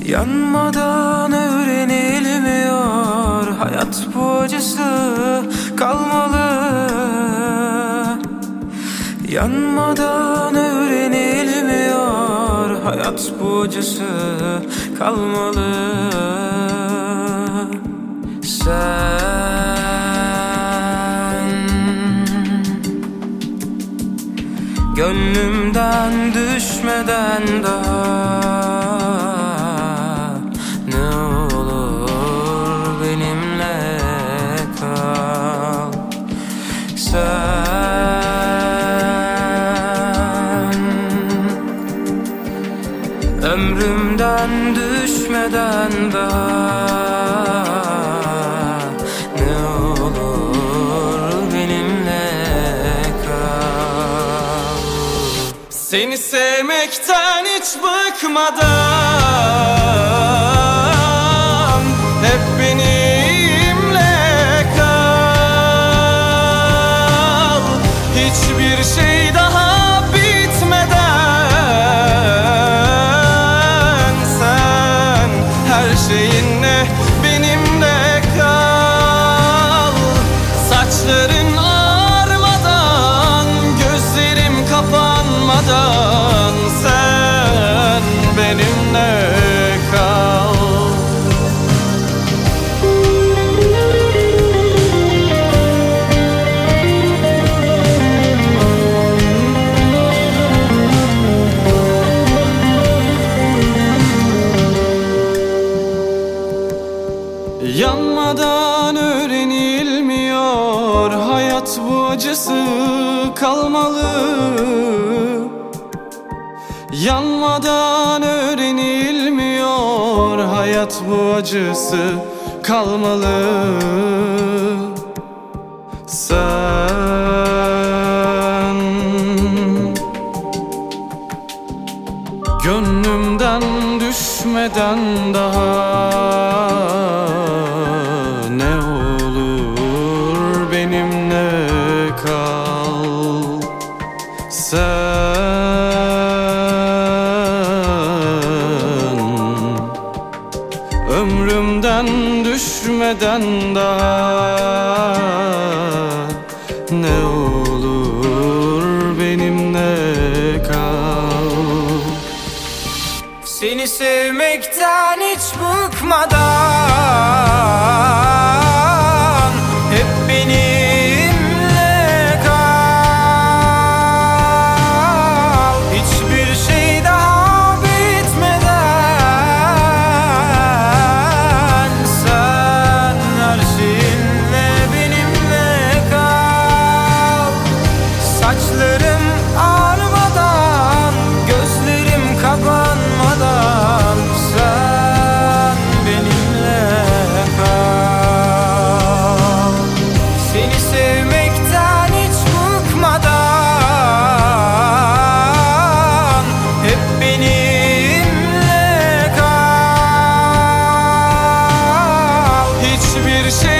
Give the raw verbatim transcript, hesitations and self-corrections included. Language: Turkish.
Yanmadan öğrenilmiyor, hayat bu acısı kalmalı. Yanmadan öğrenilmiyor, hayat bu acısı kalmalı. Sen gönlümden düşmeden daha ne olur benimle kal. Sen ömrümden düşmeden daha ne olur benimle kal. Seni sevmekten hiç bıkmadan hep benimle kal. Hiçbir şey daha bitmeden sen her şeyinle benimle kal. Saçların ağarmadan, gözlerim kapanmadan sen benimle kal. Yanmadan öğrenilmiyor, hayat bu acısı kalmalı. Yanmadan öğrenilmiyor, hayat bu acısı kalmalı. Sen gönlümden düşmeden daha ne olur benimle kal. Sen ömrümden düşmeden daha ne olur benimle kal. Seni sevmekten hiç bıkmadan hep benimle kal. Hiçbir şey daha bitmeden sen her şeyinle benimle kal. Saçlarım ağarmadan, gözlerim kapanmadan sen benimle kal. Seni sevmekten hiç bıkmadan hep benimle kal. Hiçbir şey